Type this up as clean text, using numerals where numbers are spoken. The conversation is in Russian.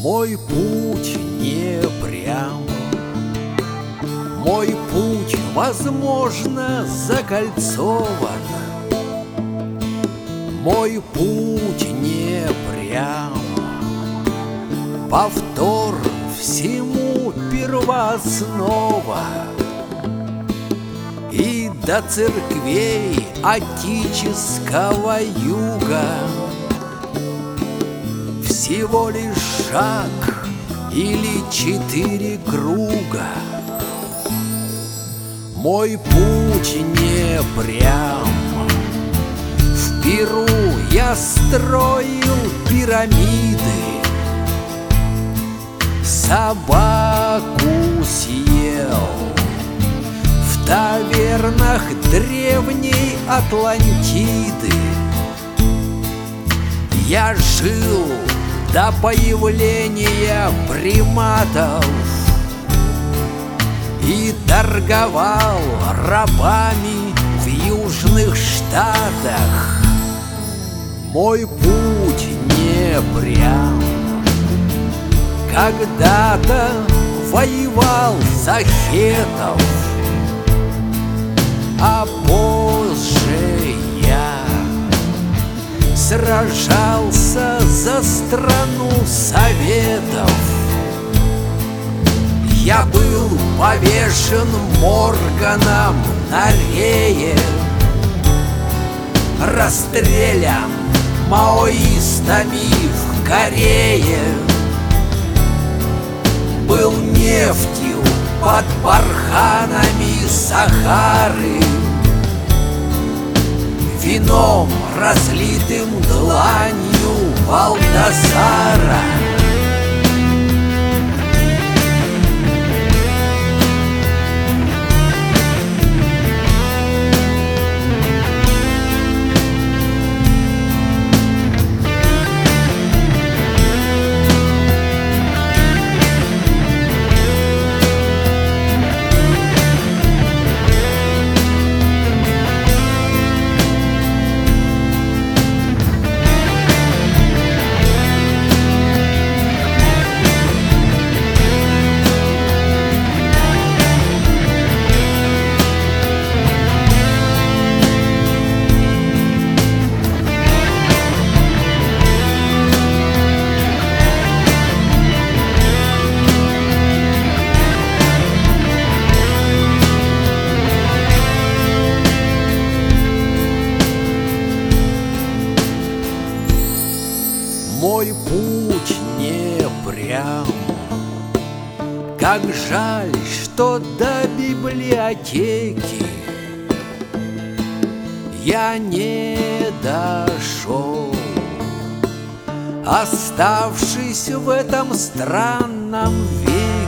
Мой путь не прям, мой путь, возможно, закольцован. Мой путь не прям, повтор всему первооснова. И до церквей отеческого юга всего лишь шаг или 4 круга. Мой путь не прям. В Перу я строил пирамиды, собаку съел в тавернах древней Атлантиды. Я жил до появления приматов и торговал рабами в Южных Штатах. Мой путь не прям. Когда-то воевал за хетов, а позже я сражался за страну Советов. Я был повешен Морганом на рее, расстрелян маоистами в Корее. Был нефтью под барханами Сахары, вином, разлитым дланью Валдасара. Мой путь не прям. Как жаль, что до библиотеки я не дошел, оставшись в этом странном веке.